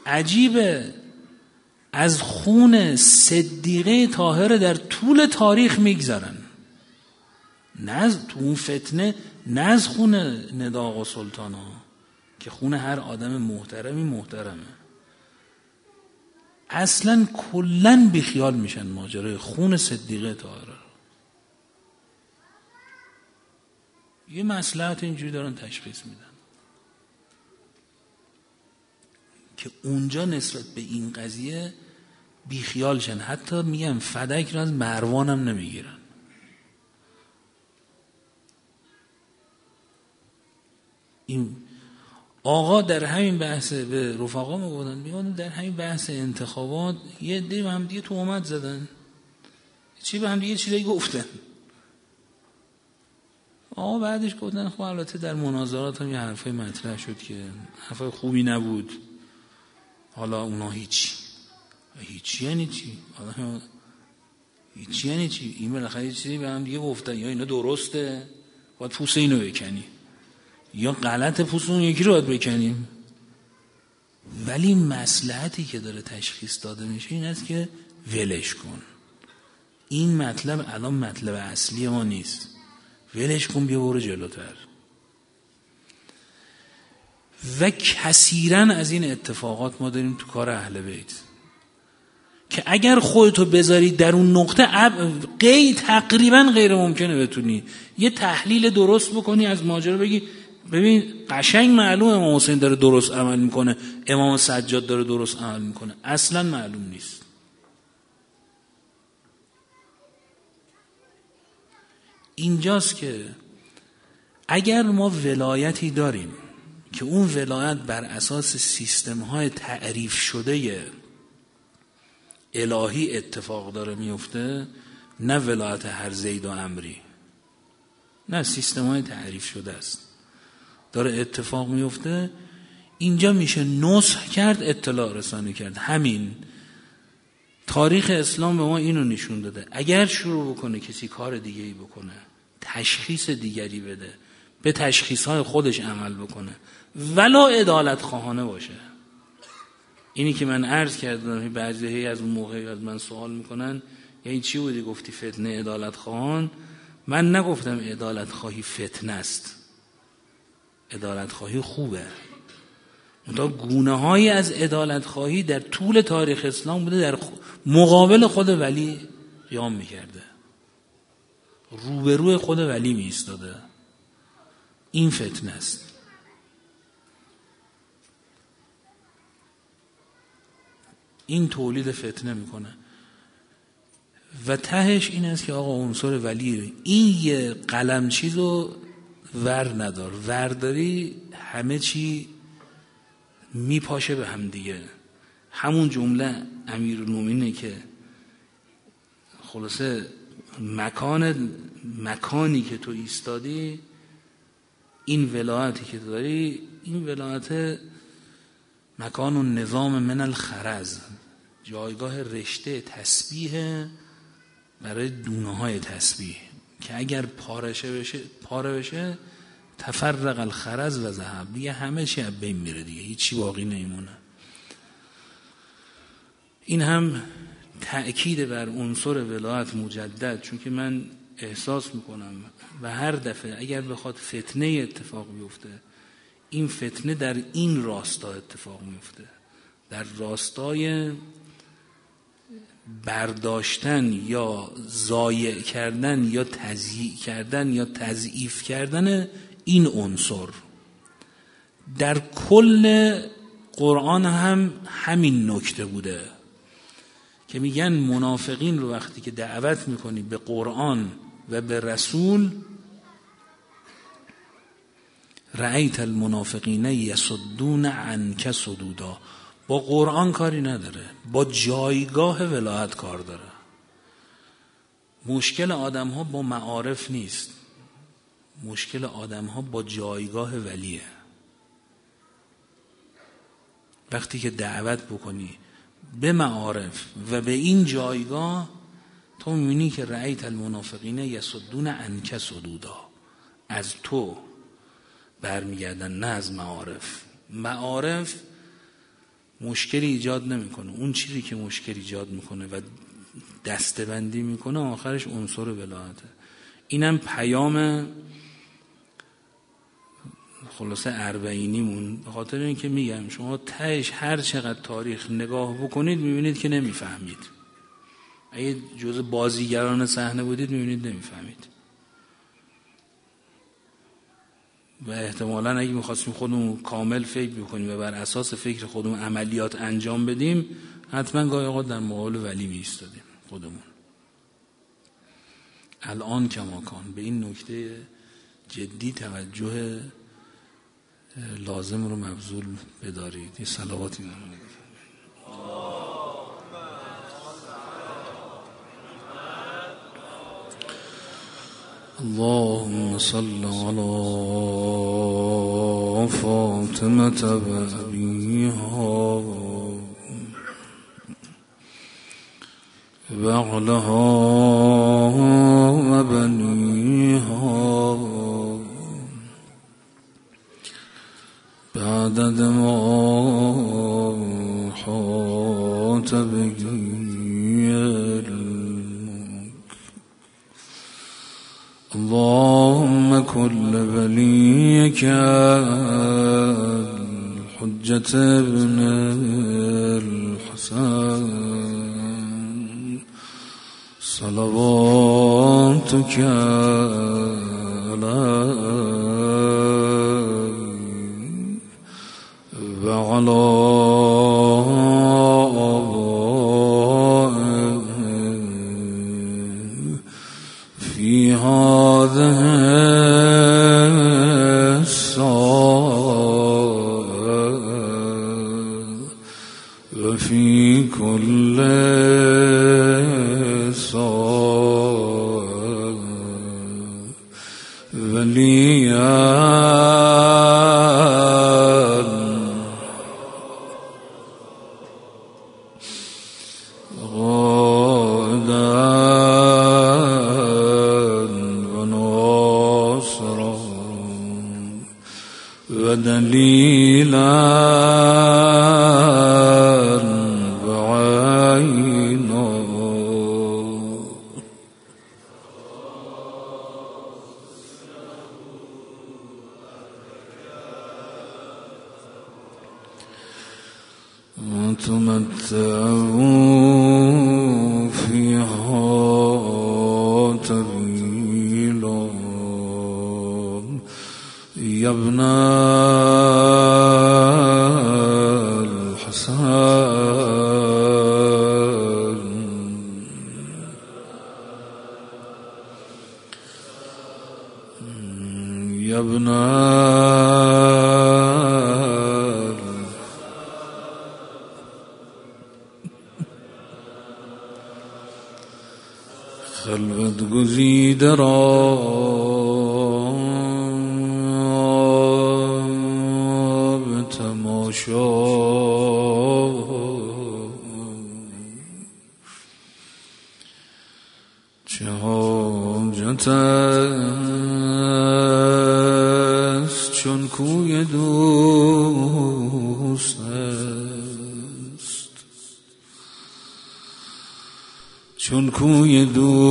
عجیبه از خون صدیقه طاهره در طول تاریخ میگذرن، نه تو اون فتنه، نه از خون نداغ و سلطان ها که خون هر آدم محترمی محترمه. اصلا کلن بیخیال میشن ماجرای خون صدیقه طاهره. یه مصلحت اینجوری دارن تشخیص میدن که اونجا نسبت به این قضیه بیخیال شن. حتی میگم فدک رو از مروان هم نمیگیرن. این آقا در همین بحث به رفقا میگفتن در همین بحث انتخابات یه عده به هم دیگه تهمت زدن، چی به هم دیگه چیزایی گفتن. آقا بعدش گفتن خب البته در مناظرات هم یه حرفای مطرح شد که حرفای خوبی نبود، حالا اونا هیچی یعنی چی؟ هیچی یعنی چی؟ این بالاخره یه چیزی به هم دیگه گفتن، یا اینا درسته باید پوست اینو بکنی، یا غلط پوست اون یکی رو باید بکنیم. ولی مصلحتی که داره تشخیص داده میشه این است که ولش کن، این مطلب الان مطلب اصلی ما نیست، ولش کن بیا برو جلوتر. و کثیراً از این اتفاقات ما داریم تو کار اهل بیت که اگر خودتو بذاری در اون نقطه تقریباً غیر ممکنه بتونی یه تحلیل درست بکنی از ماجرا، بگی ببین قشنگ معلومه امام حسین داره درست عمل میکنه، امام سجاد داره درست عمل میکنه. اصلاً معلوم نیست. اینجاست که اگر ما ولایتی داریم که اون ولایت بر اساس سیستم‌های تعریف شده الهی اتفاق داره میفته، نه ولایت هر زید و عمری، نه سیستم‌های تعریف شده است داره اتفاق میفته، اینجا میشه نصح کرد، اطلاع رسانی کرد. همین تاریخ اسلام به ما اینو نشون داده. اگر شروع بکنه کسی کار دیگه‌ای بکنه، تشخیص دیگری بده، به تشخیص‌های خودش عمل بکنه، ولا عدالت خواهانه باشه. اینی که من عرض کردم بعضی از اون موقعی از من سوال میکنن یعنی چی بودی گفتی فتنه عدالت خواهان؟ من نگفتم عدالت خواهی فتنه است، عدالت خواهی خوبه. منتها گونه‌هایی از عدالت خواهی در طول تاریخ اسلام بوده در مقابل خود ولی قیام میکرده، روبروی خود ولی میایستاده. این فتنه است. این تولید فتنه میکنه و تهش این است که آقا عنصر ولی این یه قلم چیزو ور ندار، ورداری همه چی میپاشه به هم دیگه. همون جمله امیرالمومنینه که خلاصه مکانی که تو ایستادی، این ولایتی که داری، این ولایت مکان و نظام من الخرز، جایگاه رشته تسبیح برای دونه های تسبیح که اگر پاره بشه تفرق الخرز و ذهب، دیگه همه چی از بین میره، دیگه هیچی باقی نمیمونه. این هم تأکید بر عنصر ولایت مجدد، چون که من احساس میکنم و هر دفعه اگر بخواد فتنه اتفاق بیفته، این فتنه در این راستا اتفاق میفته، در راستای برداشتن یا ضایع کردن یا تضییع کردن یا تضعیف کردن این عنصر. در کل قرآن هم همین نکته بوده که میگن منافقین رو وقتی که دعوت میکنی به قرآن و به رسول، رأیت المنافقین یصدون عنک صدودا. با قرآن کاری نداره، با جایگاه ولایت کار داره. مشکل آدم ها با معارف نیست، مشکل آدم ها با جایگاه ولیه. وقتی که دعوت بکنی به معارف و به این جایگاه، تو می‌بینی که رأیت المنافقین یصدون عنک صدودا، از تو برمیگردن، نه از معارف. معارف مشکلی ایجاد نمیکنه. اون چیزی که مشکل ایجاد میکنه و دسته‌بندی میکنه آخرش عنصر ولایته. اینم پیام خلاصه اربعینیمون. به خاطر اینکه میگم شما تهش هر چقدر تاریخ نگاه بکنید میبینید که نمیفهمید. اگه جزء بازیگران صحنه بودید میبینید نمیفهمید. و احتمالاً اگه میخواستیم خودمون کامل فکر بکنیم و بر اساس فکر خودمون عملیات انجام بدیم حتما گاهی اوقات در مقابل ولی میایستادیم خودمون. الان کماکان به این نکته جدی توجه لازم رو مبذول بدارید. یه صلواتی نمونید. اللهم صل على فاطمة وأبيها وعلها وبنيها بعدد ما حاط به اللهم كل وليك الحجة ابن الحسن صلواتك عليه وعلى في هذه الساعة وفي كل ساعة وليا ودليلا وعينا وتمتعوا فيها طويلا يا ابن الحسن يا ابن خلوت گزیده را به تماشا چه حاجت است چون کوی دوست است چون کوی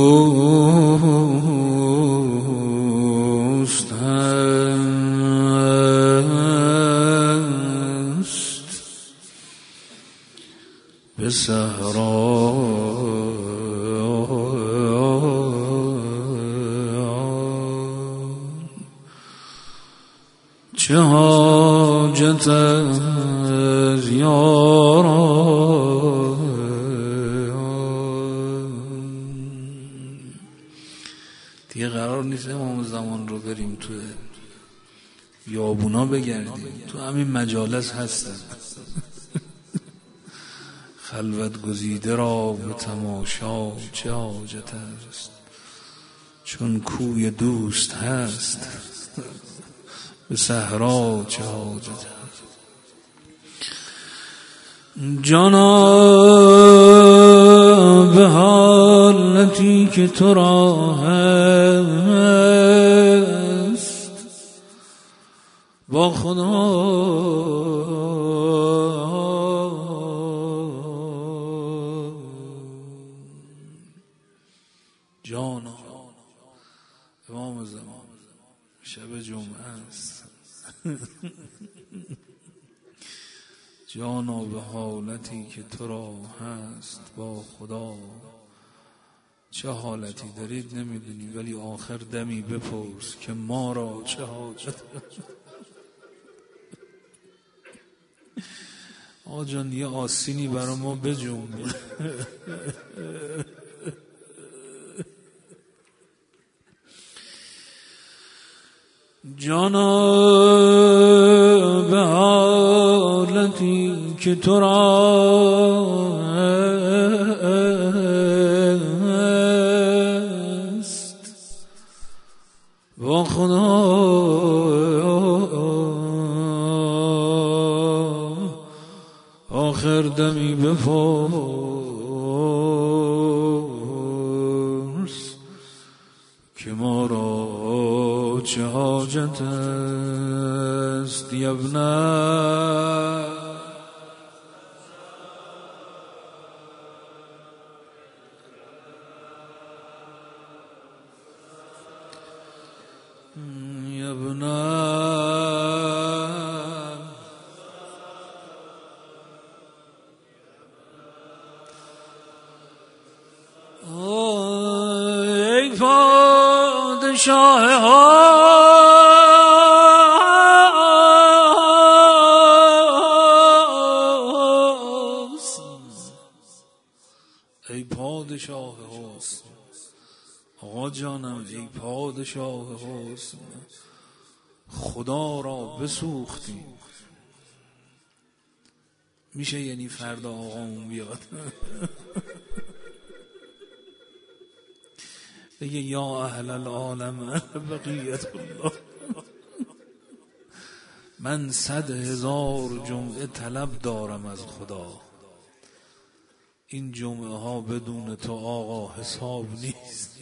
دوست است به صحرا چه حاجت از یاران دیگه قرار نیست امام زمان رو بریم تو یابونا بگردیم، تو همین مجالس هستن. خلوت گزیده را به تماشا چه حاجت است چون کوی دوست هست به صحرا چه حاجت است. جانا به حالتی که تو را هست با خدا جانا امام زمان شب جمعه است جانا به حالتی که تو را هست با خدا، چه حالتی دارید نمیدونی، ولی آخر دمی بپرس که ما را چه حاجت. آجان یه آسینی برا ما بجنب. جانا به حالتی که تو را هست با خدا، آخر دمی بپرس که ما را چه حاجت است یبنه. ای پادشاه حسن، ای پادشاه حسن، آقا جانم ای پادشاه حسن، خدا را بسوختی. میشه یعنی فردا آقامون بیاد بگه یا اهل العالم بقیت الله، من 100,000 جمعه طلب دارم از خدا، این جمعه ها بدون تو آقا حساب نیست.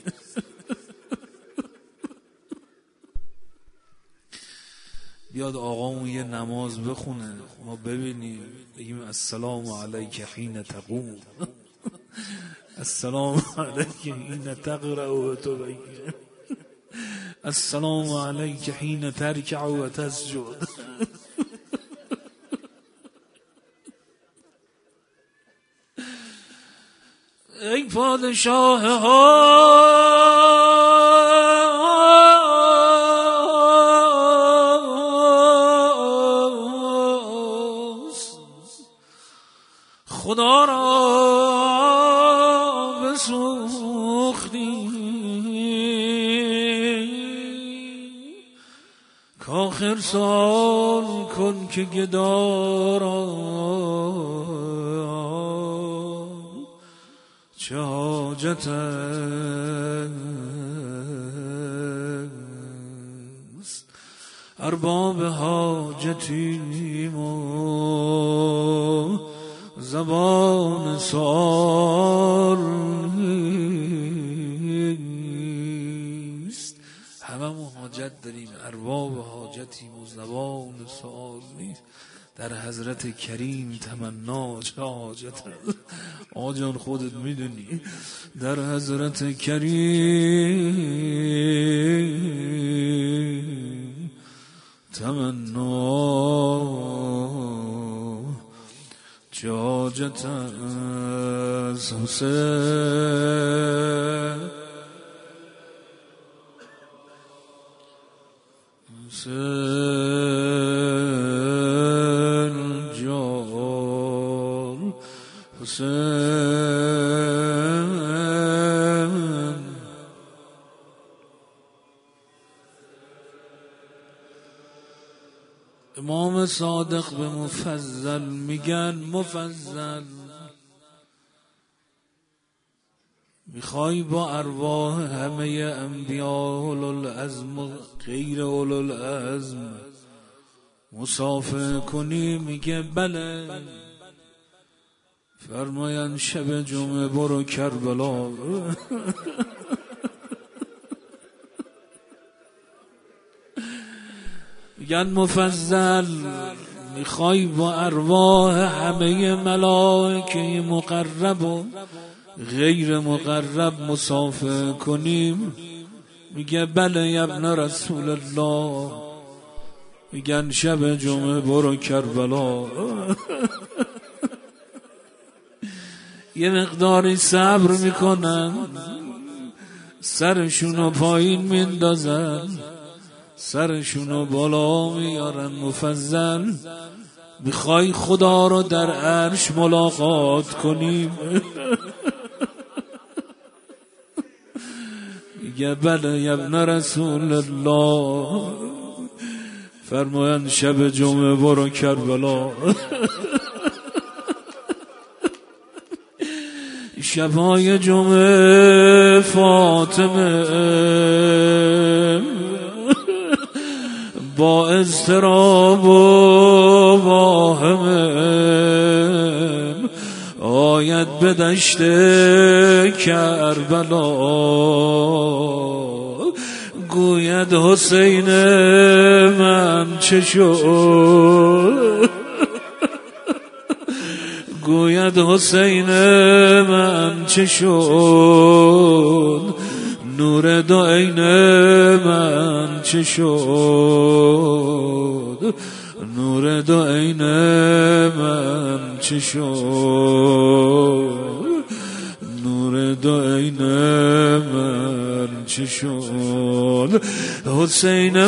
بیاد آقامون یه نماز بخونه ما ببینیم، بگیم السلام علیک حین تقوم، السلام علیک حین تقرأ و تبین، السلام علیک حین ترکع و تسجد. ای پادشاه خدا را بسوختی، کاخر سال کن که گدارا چه حاجت است، ارباب حاجتیم و زبان سوال نیست. هممون حاجت داریم، ارباب حاجتیم و زبان سوال نیست. در حضرت کریم تمنا چه حاجت است. آجان خودت میدونی در حضرت کریم تمنا چه حاجت است. حسین جان حسین، امام صادق به مفضل میگن مفضل میخوای با ارواح همه انبیاء اولوالعزم و غیر اولوالعزم مصافحه کنی؟ میگه بله. فرماین شب جمعه برو کربلا. میگن مفضل میخوای با ارواح همه ملائکه مقرب و غیر مقرب مسافه کنیم؟ میگه بله ابن رسول الله. میگن شب جمعه برو کربلا. یه مقداری صبر میکنن، سرشونو پایین میندازن، سرشونو بالا میارن مفضل. میخوای خدا رو در عرش ملاقات کنیم؟ میگه بله ابن رسول الله. فرمایند شب جمعه برو کربلا. شبهای جمعه فاطمه با اضطراب و واهمه آید به دشت کربلا. گوید حسین من چه شد؟ گوید حسین من چه شد؟ نور دو عین من چه شد؟ نور دو عین من چه شد؟ نور دو عین من چه شد؟ حسین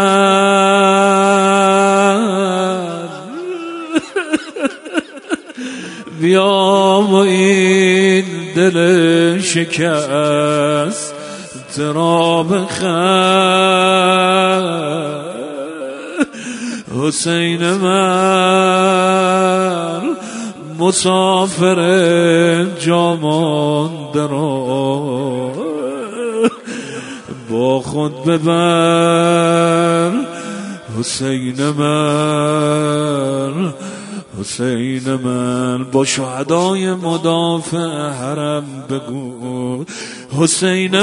من بیا و این دل شکست ترا بخند. حسین من مسافر جا مانده را با خود ببر. حسین من، حسین من با شهدای مدافع حرم بگو. حسین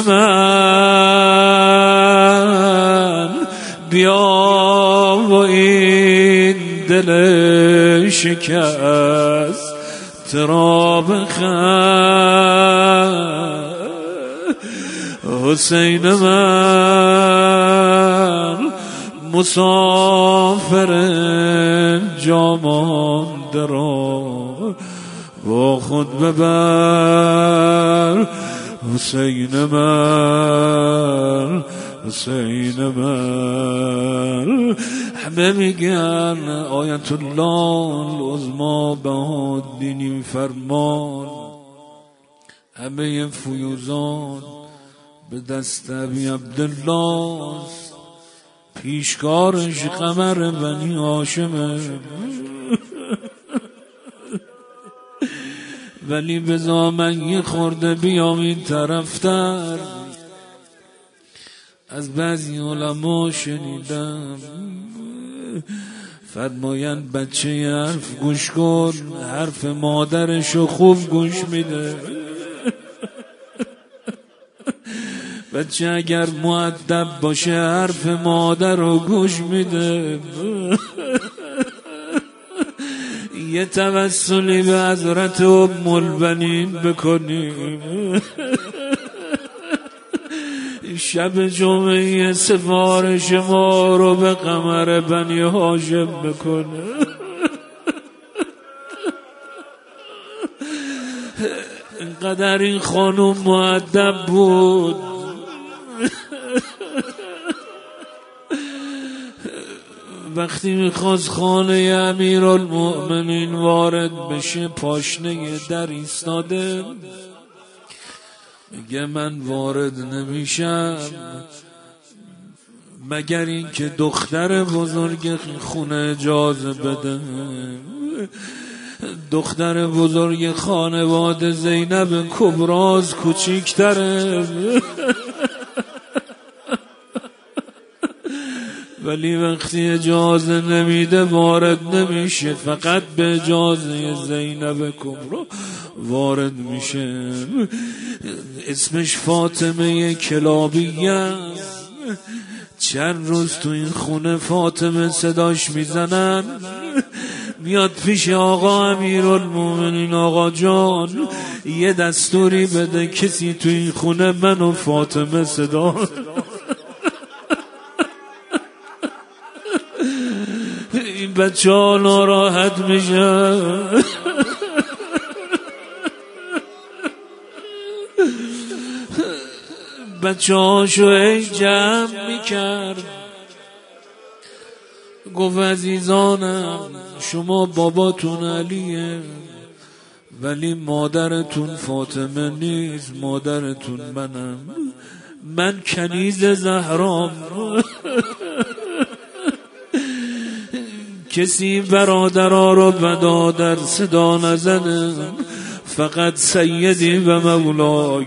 من بیا و این دل شکست ترا بخند. حسین من مسافر جا مانده را با خود ببر. حسین من، حسین من. همه میگن آیت الله العظما بهادین فرمان، همه فیوزان به دست ابی عبدالله، پیشکارش قمر بنی هاشمه. ولی بذار من یه خورده بیام این طرفتر. از بعضی علما شنیدم فرمایند بچه حرف گوش کن، حرف مادرشو خوب گوش میده. بچه اگر مؤدب باشه حرف مادر رو گوش میده. یه توسلی به حضرت ام البنین بکنیم، شب جمعه سفارش ما رو به قمر بنی هاشم بکنه. اینقدر این خانوم مؤدب بود. وقتی میخواست خانه امیرالمؤمنین وارد بشه پاشنه در ایستاده، میگه من وارد نمیشم مگر این که دختر بزرگ خونه اجازه بده. دختر بزرگ خانواده زینب کبراز کوچیک‌تره، ولی وقتی اجازه نمیده وارد نمیشه، فقط به اجازه زینب کبرا وارد میشه. اسمش فاطمه کلابیه. چند روز تو این خونه فاطمه صداش میزنن، میاد پیش آقا امیرالمومنین. آقا جان یه دستوری بده کسی تو این خونه من و فاطمه صدا این بچه ها ناراحت میشن. بچه هاشو ای جمع میکرد، گفت عزیزانم شما باباتون علیه ولی مادرتون فاطمه نیست، مادرتون منم، من کنیز زهرام. کسی برادرها رو بدادر صدا نزنه، فقط سیدی و مولای.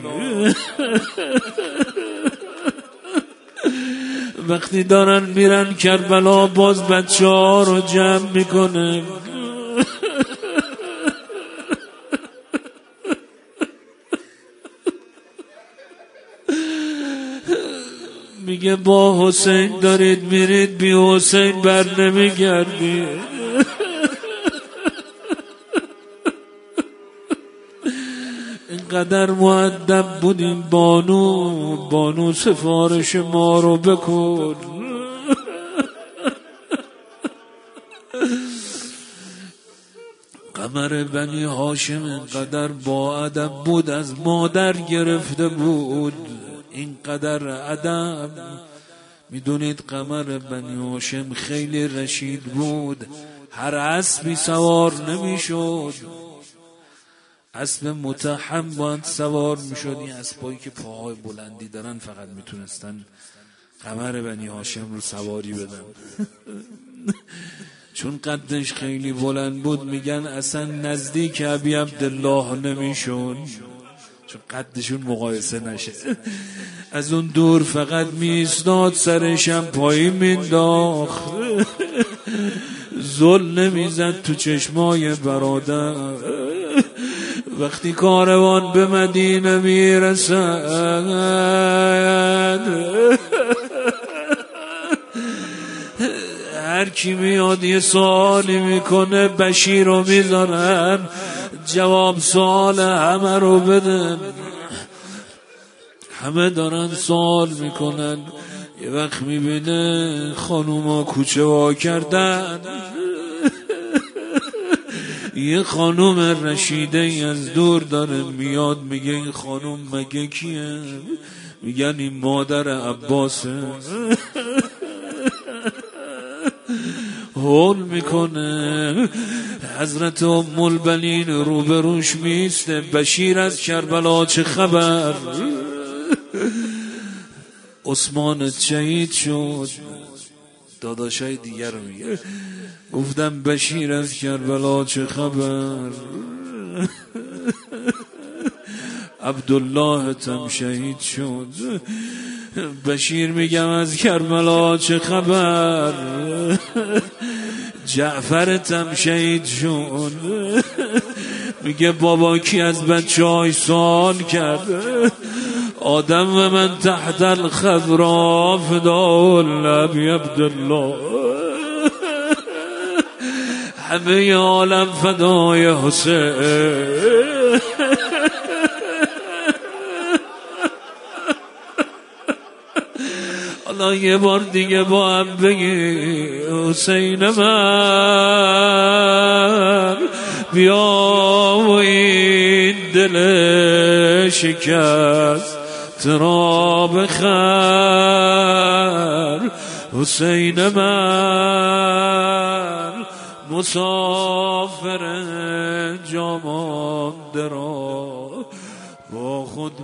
وقتی دارن میرن کربلا باز بچه ها رو جمع میکنه. میگه با حسین دارید میرید، بی حسین بر نمیگردید. اینقدر مؤدب بودیم بانو سفارش ما رو بکن. قمر بنی هاشم اینقدر با ادب بود، از مادر گرفته بود اینقدر ادب. میدونید قمر بنی هاشم خیلی رشید بود، هر اسبی سوار نمیشد، اسب متحم باید سوار میشد. این اسبایی که پاهای بلندی دارن فقط میتونستن قمر بنی هاشم رو سواری بدن. چون قدش خیلی بلند بود میگن اصلا نزدیک ابی عبدالله نمیشون، چون قدشون مقایسه نشه. از اون دور فقط میستاد، سرشم پایی مینداخت، زل نمیزد تو چشمای برادر. وقتی کاروان به مدینه میرسد، هر کی میاد یه سوالی میکنه بشیر رو میذارن جواب سوال همه رو بدن. همه دارن سوال میکنن، یه وقت میبینه خانوما کوچه وا کردن، یه خانوم رشیده از دور داره میاد، میگه این خانوم مگه کیه؟ میگن این مادر عباسه. هول میکنه، حضرت ام البنین روبروش میسته، بشیر از کربلا چه خبر؟ عثمان شهید شد. داداشای دیگر رو میگه، گفتم بشیر از کربلا چه خبر؟ عبدالله تم شهید شد. بشیر میگم از کربلا چه خبر؟ جعفر تم شهید شد. میگه بابا کی از بچه‌های سوال کرد؟ آدم و من تحت الخضرا فدا النبی عبدالله، همه عالم فدای حسین. حالا یه بار دیگه با هم بگی حسین من، بیا و این دل شکست را بخر. حسین من مسافر جامانده را با خود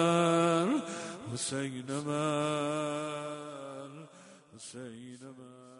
ببر. حسین من، حسین من.